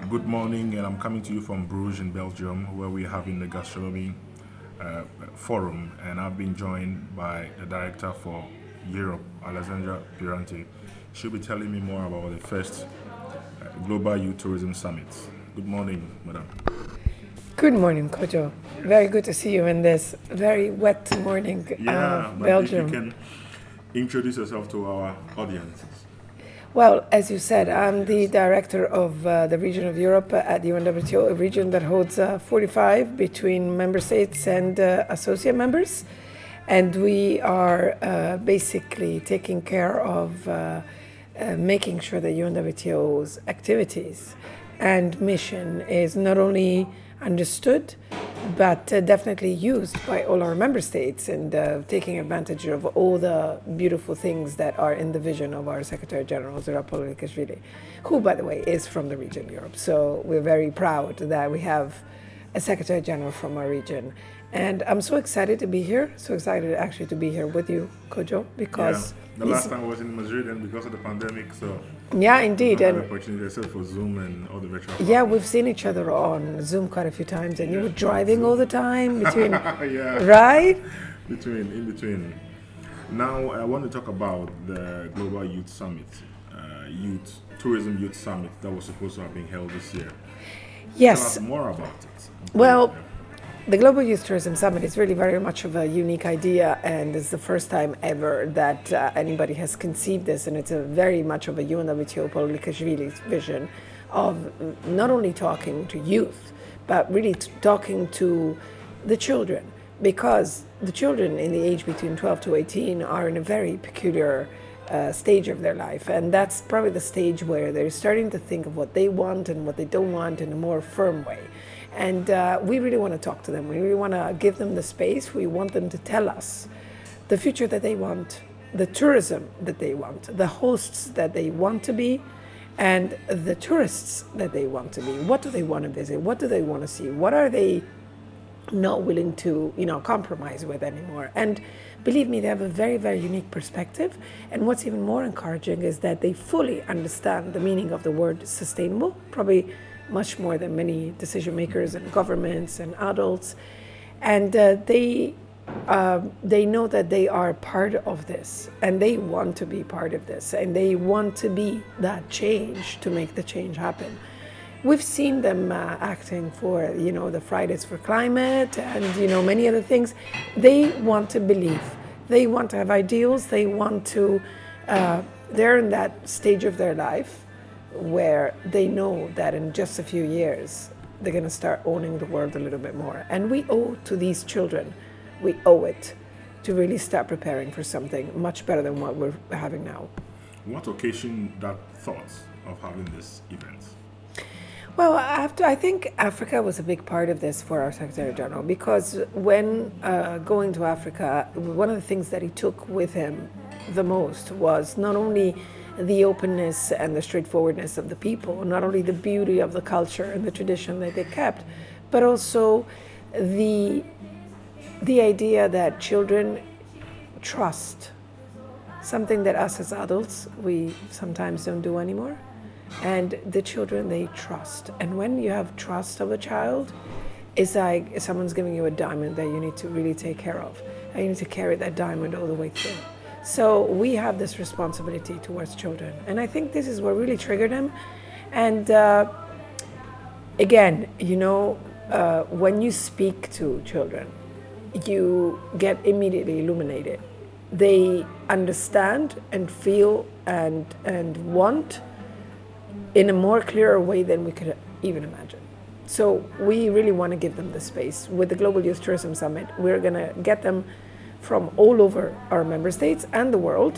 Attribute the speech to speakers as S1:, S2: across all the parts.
S1: Good morning, and I'm coming to you from Bruges in Belgium, where we're having the gastronomy forum, and I've been joined by the director for Europe, Alessandra Pirante. She'll be telling me more about the first Global Youth Tourism Summit. Good morning, madam.
S2: Good morning, Kojo. Very good to see you in this very wet morning
S1: Yeah,
S2: of
S1: but if you
S2: Belgium.
S1: can introduce yourself to our audiences.
S2: Well, as you said, I'm the director of the region of Europe at the UNWTO, a region that holds 45 between member states and associate members. And we are basically taking care of making sure that UNWTO's activities and mission is not only understood, but definitely used by all our member states and taking advantage of all the beautiful things that are in the vision of our Secretary General, Zoran Polilikashvili, who, by the way, is from the region Europe. So we're very proud that we have a Secretary General from our region. And I'm so excited to be here, so excited actually to be here with you, Kojo, because
S1: The last time I was in Madrid, and because of the pandemic, so
S2: yeah, indeed.
S1: I had the
S2: And
S1: opportunity except for Zoom and all the virtual.
S2: yeah, we've seen each other on Zoom quite a few times, and you were driving all the time between,
S1: Yeah.
S2: right?
S1: In between. Now, I want to talk about the Global Youth Summit, Youth Summit that was supposed to have been held this year. Tell
S2: Yes.
S1: us more about it.
S2: Well, the Global Youth Tourism Summit is really very much of a unique idea, and it's the first time ever that anybody has conceived this, and it's a very much of a UNWTO Polilikashvili's vision of not only talking to youth, but really talking to the children, because the children in the age between 12 to 18 are in a very peculiar stage of their life, and that's probably the stage where they're starting to think of what they want and what they don't want in a more firm way. And we really want to talk to them. We really want to give them the space. We want them to tell us the future that they want, the tourism that they want, the hosts that they want to be, and the tourists that they want to be. What do they want to visit? What do they want to see? What are they not willing to, compromise with anymore? And believe me, they have a very, very unique perspective. And what's even more encouraging is that they fully understand the meaning of the word sustainable, probably much more than many decision makers and governments and adults. And they know that they are part of this, and they want to be part of this, and they want to be that change to make the change happen. We've seen them acting for, the Fridays for Climate and, many other things. They want to believe. They want to have ideals. They want to, they're in that stage of their life where they know that in just a few years, they're going to start owning the world a little bit more. And we owe to these children, we owe it to really start preparing for something much better than what we're having now.
S1: What occasioned that thought of having this event?
S2: Well, I think Africa was a big part of this for our Secretary General, because when going to Africa, one of the things that he took with him the most was not only the openness and the straightforwardness of the people, not only the beauty of the culture and the tradition that they kept, but also the idea that children trust, something that us as adults, we sometimes don't do anymore. And the children, they trust. And when you have trust of a child, it's like someone's giving you a diamond that you need to really take care of. And you need to carry that diamond all the way through. So we have this responsibility towards children. And I think this is what really triggered him. And again, when you speak to children, you get immediately illuminated. They understand and feel and want in a more clearer way than we could even imagine. So we really want to give them the space. With the Global Youth Tourism Summit, we're going to get them from all over our member states and the world.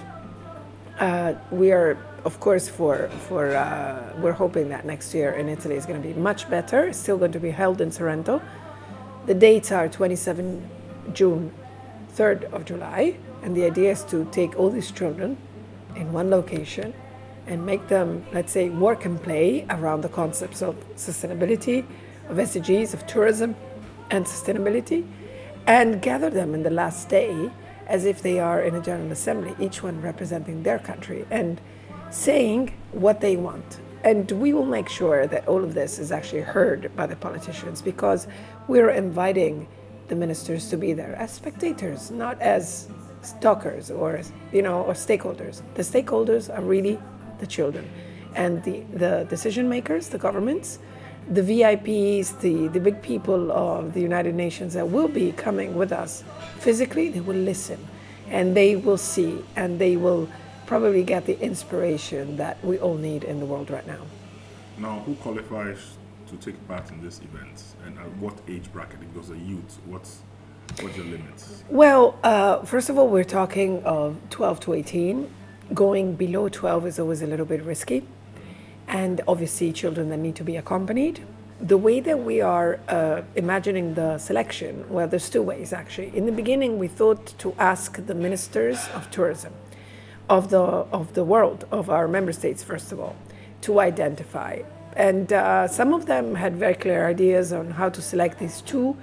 S2: We are, of course, we're hoping that next year in Italy is going to be much better. It's still going to be held in Sorrento. The dates are 27 June, 3rd of July, and the idea is to take all these children in one location and make them, let's say, work and play around the concepts of sustainability, of SDGs, of tourism and sustainability, and gather them in the last day as if they are in a General Assembly, each one representing their country and saying what they want. And we will make sure that all of this is actually heard by the politicians, because we're inviting the ministers to be there as spectators, not as stalkers or or stakeholders. The stakeholders are really the children, and the decision makers, the governments, the VIPs, the big people of the United Nations that will be coming with us physically. They will listen, and they will see, and they will probably get the inspiration that we all need in the world right now.
S1: Now, who qualifies to take part in this event, and at what age bracket? Because the youth, what's your limits?
S2: Well, first of all, we're talking of 12 to 18. Going below 12 is always a little bit risky, and obviously children that need to be accompanied. The way that we are imagining the selection, well, there's two ways actually. In the beginning, we thought to ask the ministers of tourism of the world, of our member states, first of all, to identify. And some of them had very clear ideas on how to select these two.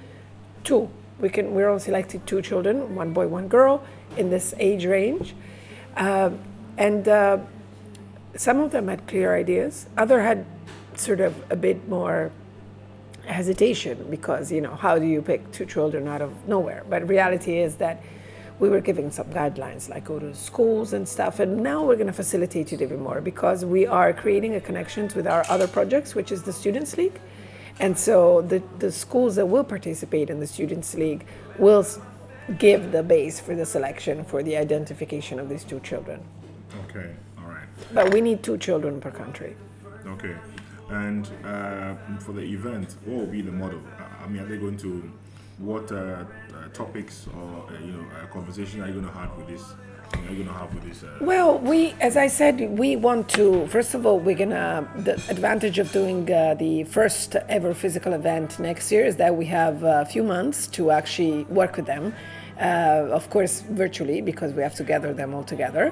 S2: We're all selecting two children, one boy, one girl, in this age range. And some of them had clear ideas. Other had sort of a bit more hesitation because, how do you pick two children out of nowhere? But reality is that we were giving some guidelines, like go to schools and stuff. And now we're going to facilitate it even more because we are creating a connections with our other projects, which is the Students' League. And so the schools that will participate in the Students' League will give the base for the selection, for the identification of these two children.
S1: Okay, all right.
S2: But we need two children per country.
S1: Okay. And for the event, what will be the model? Are they going to, what topics or conversation are you going to have with this?
S2: Well, as I said, we want to. First of all, the advantage of doing the first ever physical event next year is that we have a few months to actually work with them. Of course, virtually, because we have to gather them all together,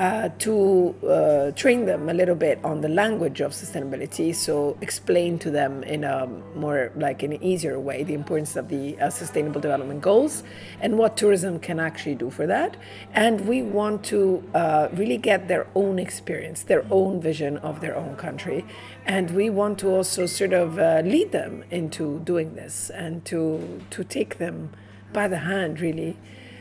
S2: to train them a little bit on the language of sustainability. So explain to them in a more, like in an easier way, the importance of the Sustainable Development Goals and what tourism can actually do for that. And we want to really get their own experience, their own vision of their own country. And we want to also sort of lead them into doing this and to take them by the hand, really,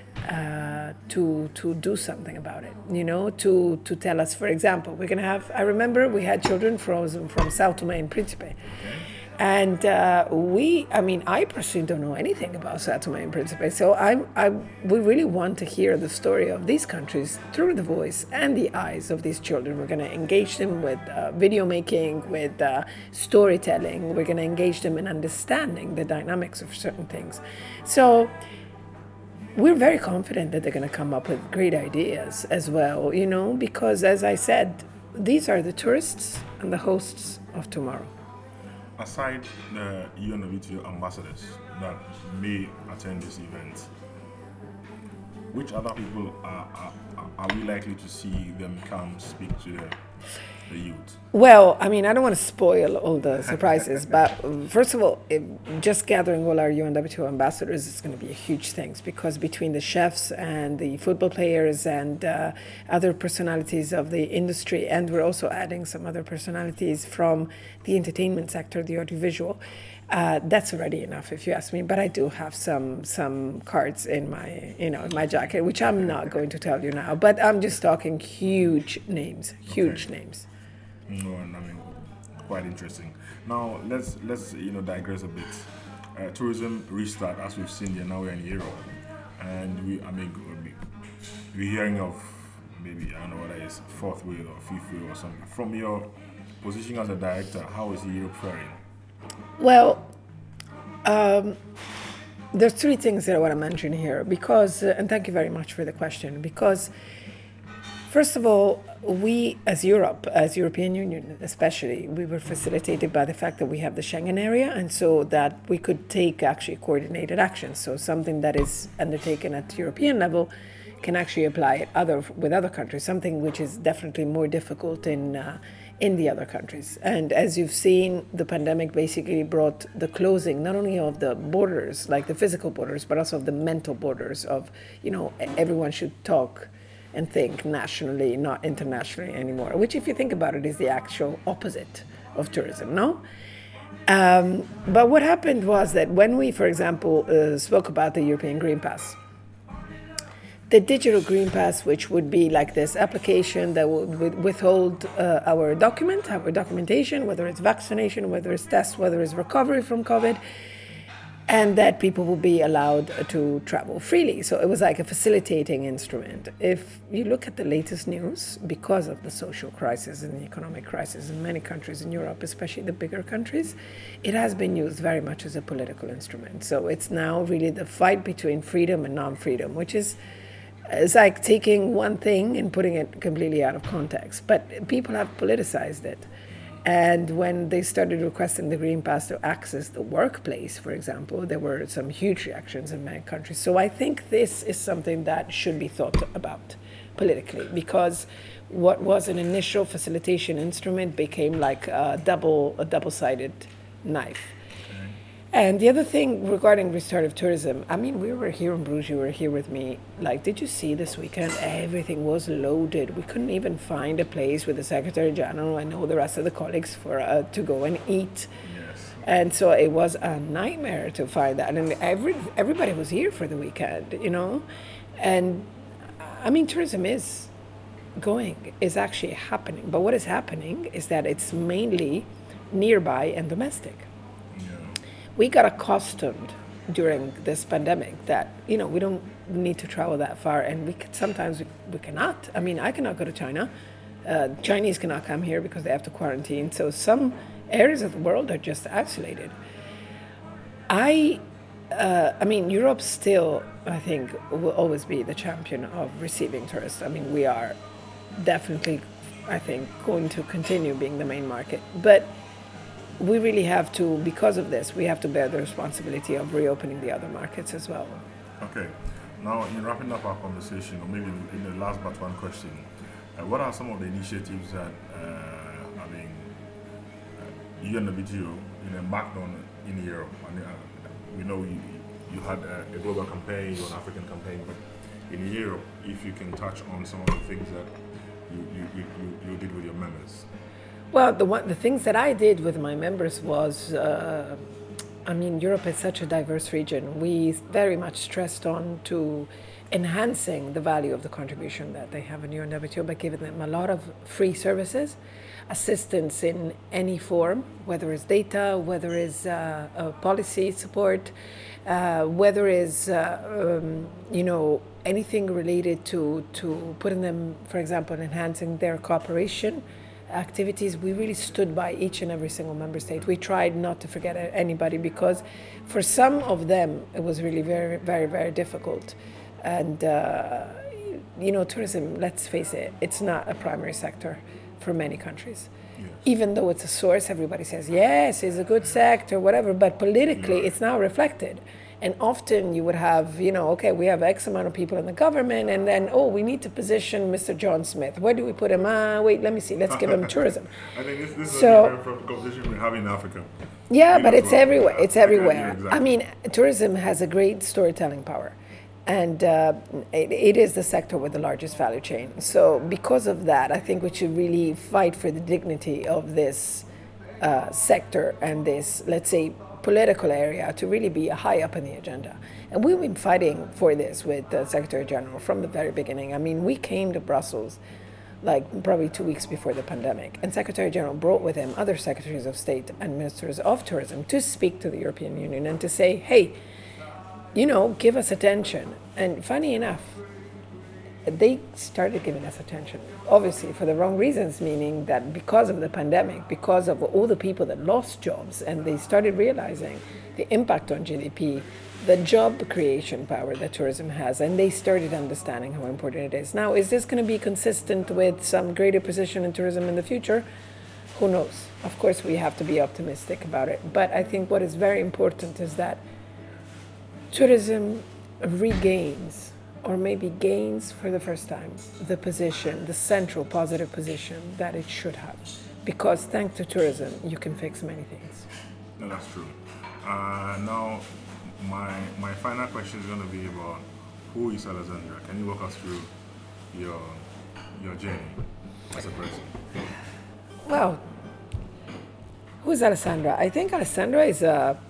S2: to do something about it, to tell us. For example, we're going to have, I remember we had children from Sao Tome and Principe. And I personally don't know anything about Sao Tome and Principe. So we really want to hear the story of these countries through the voice and the eyes of these children. We're going to engage them with video making, with storytelling. We're going to engage them in understanding the dynamics of certain things. So we're very confident that they're going to come up with great ideas as well, because as I said, these are the tourists and the hosts of tomorrow.
S1: Aside the UNWTO ambassadors that may attend this event, which other people are we likely to see them come speak to the youth?
S2: Well, I don't want to spoil all the surprises, but first of all, just gathering all our UNWTO ambassadors is going to be a huge thing, because between the chefs and the football players and other personalities of the industry, and we're also adding some other personalities from the entertainment sector, the audiovisual, that's already enough, if you ask me. But I do have some cards in my in my jacket, which I'm not going to tell you now. But I'm just talking huge names.
S1: No, quite interesting. Now let's digress a bit. Tourism restart, as we've seen there. Now we're in Europe, and we're hearing of maybe, I don't know what that is, fourth wave or fifth wave or something. From your position as a director, how is Europe faring?
S2: Well, there's three things that I want to mention here, because, and thank you very much for the question, because first of all, we as Europe, as European Union especially, we were facilitated by the fact that we have the Schengen area, and so that we could take actually coordinated action. So something that is undertaken at European level can actually apply with other countries, something which is definitely more difficult in the other countries. And as you've seen, the pandemic basically brought the closing not only of the borders, like the physical borders, but also of the mental borders of, everyone should talk and think nationally, not internationally anymore, which, if you think about it, is the actual opposite of tourism, no? But what happened was that when we, for example, spoke about the European Green Pass, the digital Green Pass, which would be like this application that would withhold our documentation, whether it's vaccination, whether it's tests, whether it's recovery from COVID, and that people will be allowed to travel freely. So it was like a facilitating instrument. If you look at the latest news, because of the social crisis and the economic crisis in many countries in Europe, especially the bigger countries, it has been used very much as a political instrument. So it's now really the fight between freedom and non-freedom, which is it's like taking one thing and putting it completely out of context. But people have politicized it. And when they started requesting the Green Pass to access the workplace, for example, there were some huge reactions in many countries. So I think this is something that should be thought about politically, because what was an initial facilitation instrument became like a double-sided knife. And the other thing regarding restorative tourism, I mean, we were here in Bruges, you were here with me. Like, did you see this weekend? Everything was loaded. We couldn't even find a place with the Secretary General and all the rest of the colleagues for to go and eat.
S1: Yes.
S2: And so it was a nightmare to find that. And everybody was here for the weekend, you know? And I mean, tourism is actually happening. But what is happening is that it's mainly nearby and domestic. We got accustomed during this pandemic that, you know, we don't need to travel that far, and sometimes we cannot. I mean, I cannot go to China. Chinese cannot come here because they have to quarantine. So some areas of the world are just isolated. I mean, Europe still, I think, will always be the champion of receiving tourists. I mean, we are definitely, I think, going to continue being the main market. But we really have to, because of this, we have to bear the responsibility of reopening the other markets as well.
S1: Okay. Now, in wrapping up our conversation, or maybe in the last but one question, what are some of the initiatives that, UNWTO embarked on in Europe? And, we know you had a global campaign, an African campaign, but in Europe, if you can touch on some of the things that you did with your members.
S2: Well, the things that I did with my members was, I mean, Europe is such a diverse region. We very much stressed on to enhancing the value of the contribution that they have in UNWTO by giving them a lot of free services, assistance in any form, whether it's data, whether it's policy support, whether it's, you know, anything related to putting them, for example, enhancing their cooperation activities. We really stood by each and every single member state. We tried not to forget anybody, because for some of them it was really very, very, very difficult. And you know, tourism, let's face it, it's not a primary sector for many countries.
S1: Yes.
S2: Even though it's a source, everybody says yes, it's a good sector, whatever, but politically it's now reflected. And often you would have, you know, okay, we have X amount of people in the government, and then, oh, we need to position Mr. John Smith. Where do we put him? Wait, let me see. Let's give him tourism.
S1: I think this is different from the conversation we're having in Africa.
S2: Yeah, but it's everywhere. It's everywhere.
S1: Exactly.
S2: I mean, tourism has a great storytelling power. And it is the sector with the largest value chain. So because of that, I think we should really fight for the dignity of this sector and this, let's say, political area to really be high up in the agenda. And we've been fighting for this with the Secretary General from the very beginning. I mean, we came to Brussels like probably 2 weeks before the pandemic, and Secretary General brought with him other secretaries of state and ministers of tourism to speak to the European Union and to say, hey, you know, give us attention. And funny enough, they started giving us attention, obviously for the wrong reasons, meaning that because of the pandemic, because of all the people that lost jobs, and they started realizing the impact on GDP, the job creation power that tourism has, and they started understanding how important it is. Now, is this going to be consistent with some greater position in tourism in the future? Who knows? Of course, we have to be optimistic about it. But I think what is very important is that tourism regains, or maybe gains for the first time, the position, the central positive position that it should have. Because thanks to tourism, you can fix many things.
S1: No, that's true. Now, my final question is going to be about who is Alessandra? Can you walk us through your journey as a person?
S2: Well, who's Alessandra? I think Alessandra is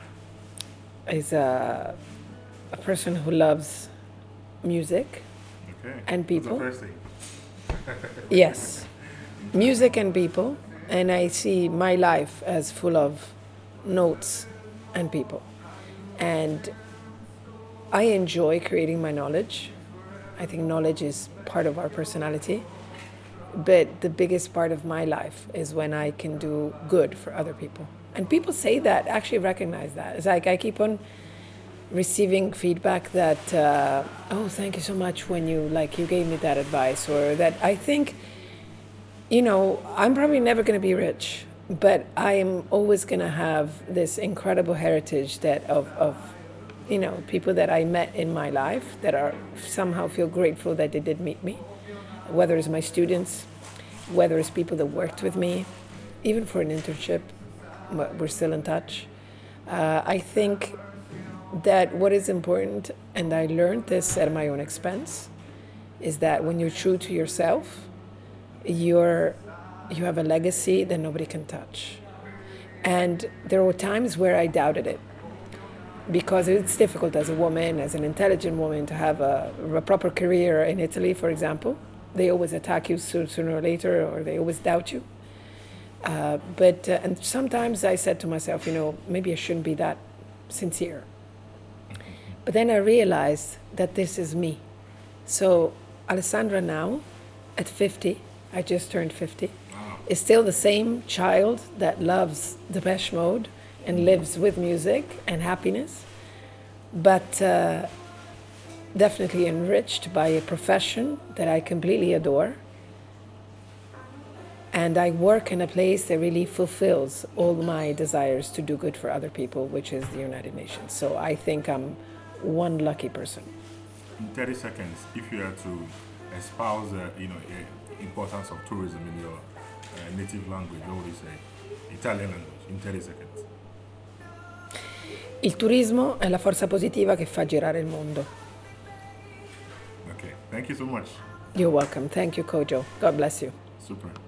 S2: a person who loves music
S1: Okay.
S2: and people.
S1: That's the first thing.
S2: Yes, music and people, and I see my life as full of notes and people. And I enjoy creating my knowledge. I think knowledge is part of our personality. But the biggest part of my life is when I can do good for other people. And people say that, actually recognize that. It's like I keep on receiving feedback that, oh, thank you so much when you gave me that advice, or that I think, I'm probably never going to be rich, but I am always going to have this incredible heritage that of people that I met in my life that are somehow feel grateful that they did meet me, whether it's my students, whether it's people that worked with me, even for an internship, we're still in touch. I think that what is important, and I learned this at my own expense, is that when you're true to yourself, you have a legacy that nobody can touch. And there were times where I doubted it, because it's difficult as a woman, as an intelligent woman, to have a proper career in Italy, for example. They always attack you sooner or later, or they always doubt you. And sometimes I said to myself, maybe I shouldn't be that sincere. But then I realized that this is me. So Alessandra now, at 50, I just turned 50, is still the same child that loves Depeche Mode and lives with music and happiness, but definitely enriched by a profession that I completely adore. And I work in a place that really fulfills all my desires to do good for other people, which is the United Nations. So I think I'm one lucky person.
S1: In 30 seconds, if you had to espouse the importance of tourism in your native language, what would you say? Italian language, in 30 seconds.
S2: Il turismo è la forza positiva che fa girare il mondo.
S1: Okay, thank you so much.
S2: You're welcome. Thank you, Kojo. God bless you.
S1: Super.